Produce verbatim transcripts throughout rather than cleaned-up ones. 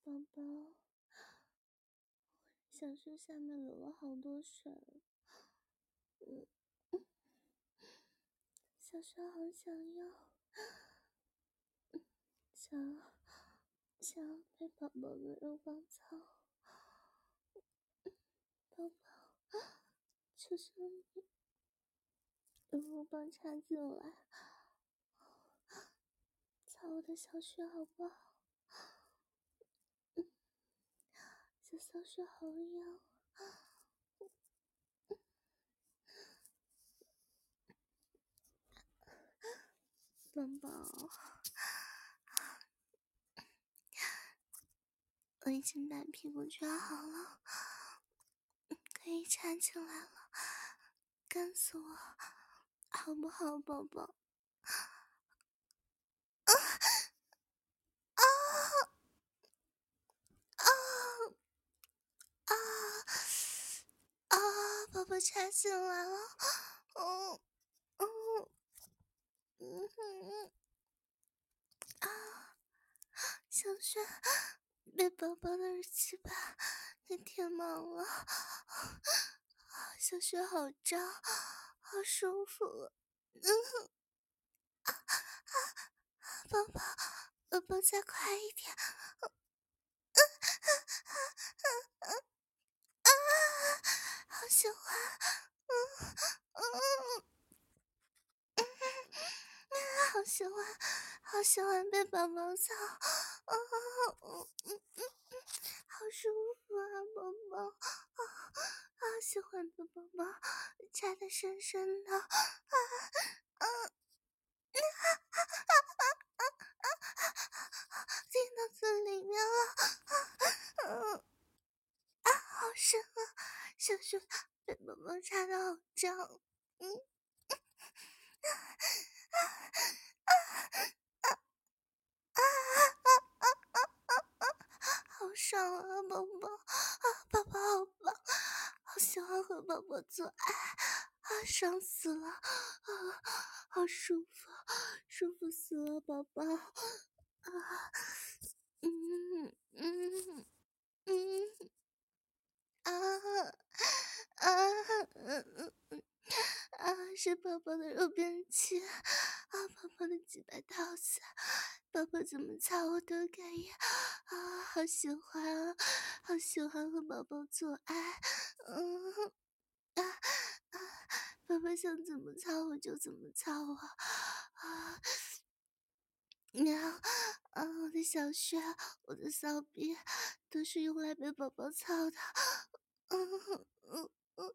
宝宝，小穴下面流了好多水，嗯，小穴好想要，想想要被宝宝的肉棒操，宝宝，求求你，用肉棒插进来，操我的小穴好不好？小小穴好痒。宝宝，我已经把屁股卷好了，可以插进来了，干死我，好不好，宝宝？啊啊啊啊啊！宝宝插进来了，嗯嗯嗯嗯啊！小轩被宝宝的鸡巴给填满了，小轩好胀，好舒服。嗯啊啊！宝宝，宝宝再快一点！啊，好喜欢！嗯嗯嗯，好喜欢，好喜欢被宝宝操！啊嗯嗯嗯嗯，好舒服啊，宝宝！啊啊，喜欢被宝宝插的深深的！啊啊！进到嘴里面了！啊嗯啊，好深啊！小熊被宝宝插的好胀！嗯。好爽啊，宝宝啊，宝宝好棒，好喜欢和宝宝做爱啊，爽死了啊，好舒服，舒服死了，宝宝啊，嗯嗯嗯啊啊嗯嗯嗯啊，是宝宝的肉便器啊，宝宝的几百套子，宝宝怎么操我都可以啊，好喜欢啊，好喜欢和宝宝做爱，嗯啊啊，宝宝想怎么操我就怎么操啊啊！喵啊，我的小穴，我的骚逼，都是用来被宝宝操的。嗯嗯嗯嗯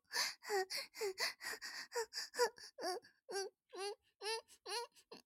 嗯嗯嗯嗯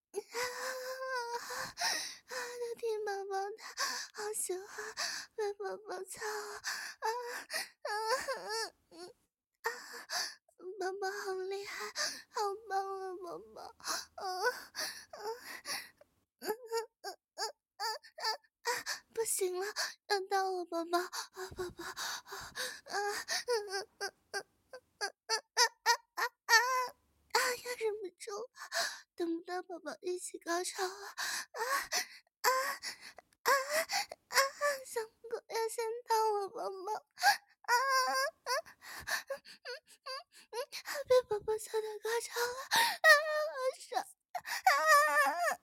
啊！都听宝宝的，好喜欢被宝宝操啊啊啊！嗯啊，宝宝好厉害，好棒啊，宝宝！啊啊嗯嗯嗯嗯嗯嗯，不行了，要到了，宝宝啊，宝宝啊啊嗯嗯嗯嗯嗯嗯啊啊啊！要忍不住了，等不到宝宝一起高潮了啊啊啊啊！小狗要先到了，宝宝啊啊！嗯嗯嗯，被宝宝操到高潮了啊！好爽啊！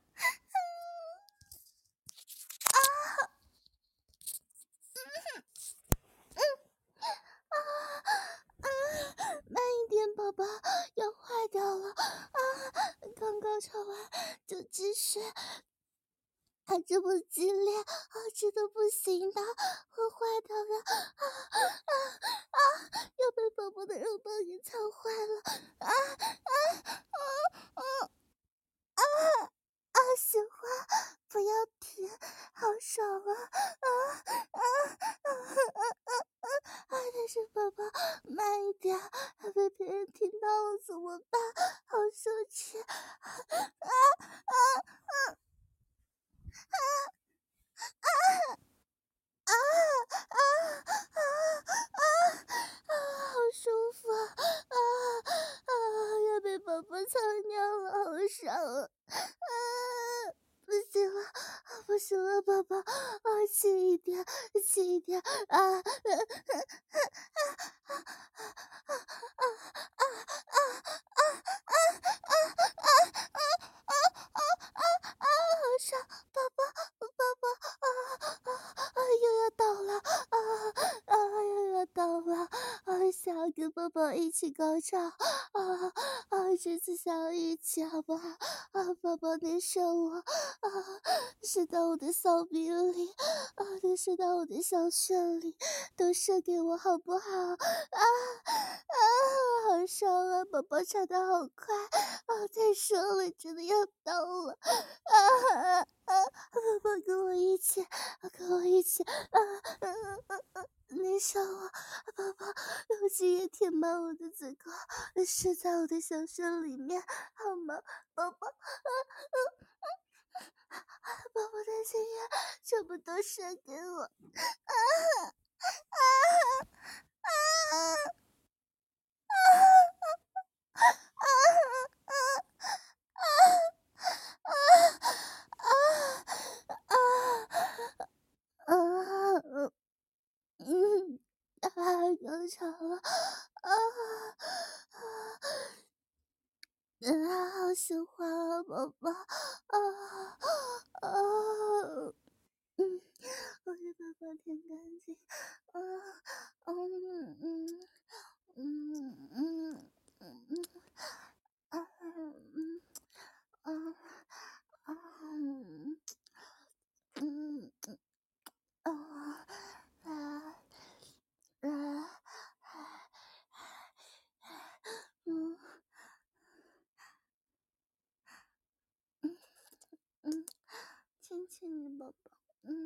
啊啊！慢一点，宝宝要坏掉了啊！刚高潮完就继续，还这么激烈啊，这都不行的，会坏掉的啊啊啊！要被宝宝的肉棒给操坏了啊啊啊啊！啊啊！喜欢，不要停，好爽啊！啊啊啊啊啊啊！但是宝宝慢一点，被别人听到了怎么办？好羞耻！啊啊啊啊啊啊啊啊啊！好舒服啊啊啊！要被宝宝操尿了，好爽啊！啊，不行了，不行了，宝宝，啊，轻一点，轻一点，啊，啊啊啊啊啊啊啊啊啊啊啊啊！好爽，宝宝，宝宝，啊啊啊！又要到了，啊啊！又要到了，啊！想要跟宝宝一起高潮，啊啊！这次想要一起，好不好？啊，宝宝，你射我，啊，射到我的骚逼里，啊，你射到我的小穴里，都射给我，好不好？啊啊！好爽啊，宝宝唱的好快，啊，太爽了，真的要到了，啊啊！宝宝跟我一起，啊，跟我一起，啊啊啊啊！你射我，宝宝，用心也填满我的子宫，射在我的小穴里面，好吗，宝宝？啊啊啊！宝宝的心愿全部都射给我，啊啊啊啊！啊啊嗯，太高潮了，啊啊啊！好喜欢啊，宝宝，啊啊！嗯，我给宝宝舔干净，啊嗯嗯嗯嗯嗯啊嗯啊啊嗯嗯啊啊啊！嗯嗯嗯，亲亲你宝宝，嗯